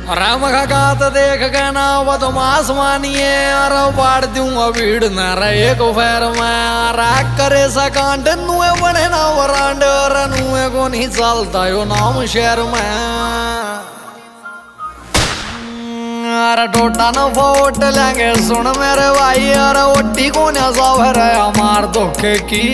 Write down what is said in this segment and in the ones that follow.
राम का तो देख गए ना वो तो मासमानिए अरे बाढ़ दूंगा भीड़ न रहे को फेर में राख करे सकांड नुए बने ना वरांड और नुए को नहीं चलता यो नाम शहर में अरे टोटा न फोट लेंगे सुन मेरे भाई अरे ओटी को न सावर है हमार धोखे की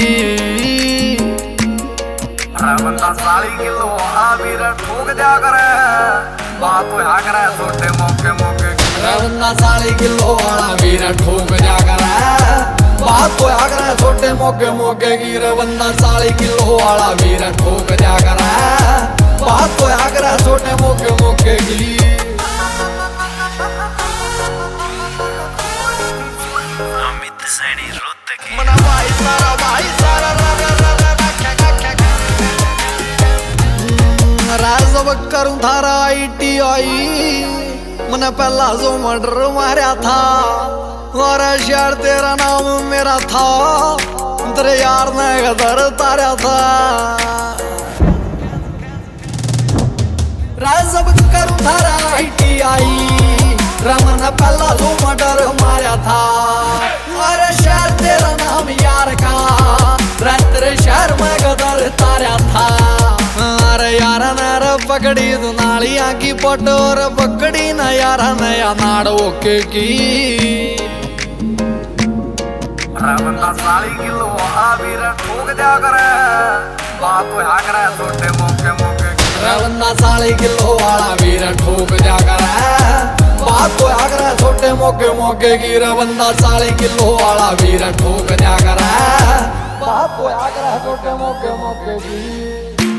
बंदा 40 किलो आबिर ठोक दिया करे बात तो आ करे छोटे मौके मौके बंदा 40 किलो वाला वीर ठोक दिया करे बात तो आ करे छोटे मौके मौके की रे बंदा 40 किलो वाला वीर ठोक दिया करे बात तो आ करे छोटे मौके मौके की अमित सैनी रुत की मना भाई सारा राजब करूं थारा ITI मैंने पहला जो मर्डर मारा था और शहर तेरा नाम मेरा था तेरे यार ने गदर तारा था राजब करूं थारा ITI रमन पहला जो मर्डर मारा था और शहर तेरा नाम यार का तेरे शहर में गदर तारा था अरे यार नर पकड़ी तू नालियां की पटोर पकड़ी न यार नया नाड़ो के की बंदा 40 किलो आबिर ठोक दिया करे बात तो आ करे छोटे मौके मौके बंदा 40 किलो वाला वीर ठोक दिया करे बात तो आ करे छोटे मौके मौके की रे बंदा 40 किलो वाला वीर ठोक दिया करे बात तो आ करे छोटे मौके मौके की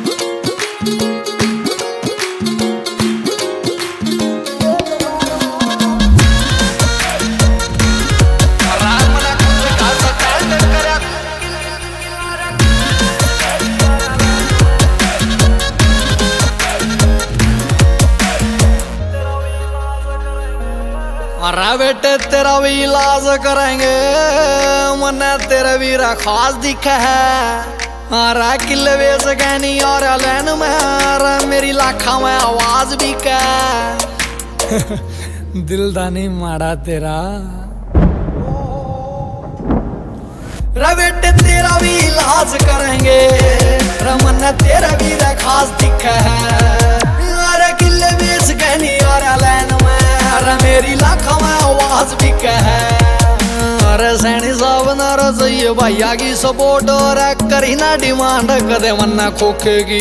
अरे बेटे तेरा भी इलाज करेंगे मन्ने तेरा वीरा खास दिखा है अरे किले बेच गहनी और लैन में अरे मेरी लाखा में आवाज भी क्या दिल दानी मारा तेरा रे बेटे तेरा भी इलाज करेंगे रमन तेरा वीरा खास दिखा है अरे किले बेच गहनी और लैन में अरे मेरी लाखों में आवाज भी कह अरे सैनी साहब ना रसोई भैया की सपोर्ट और करी ना डिमांड कदे मन्ना खोखेगी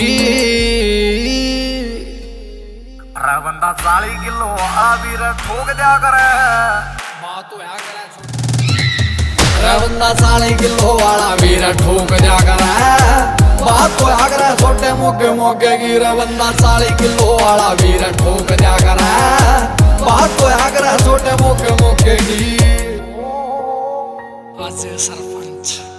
अरे बंदा 40 किलो आबिर ठोक दिया करे बात तो आ करे बंदा 40 किलो वाला वीर ठोक दिया करे बात तो आ करे छोटे मौके मौके की रे बंदा 40 किलो वाला वीर ठोक दिया करे बात तो आ करे छोटे मौके मौके की आज सरपंच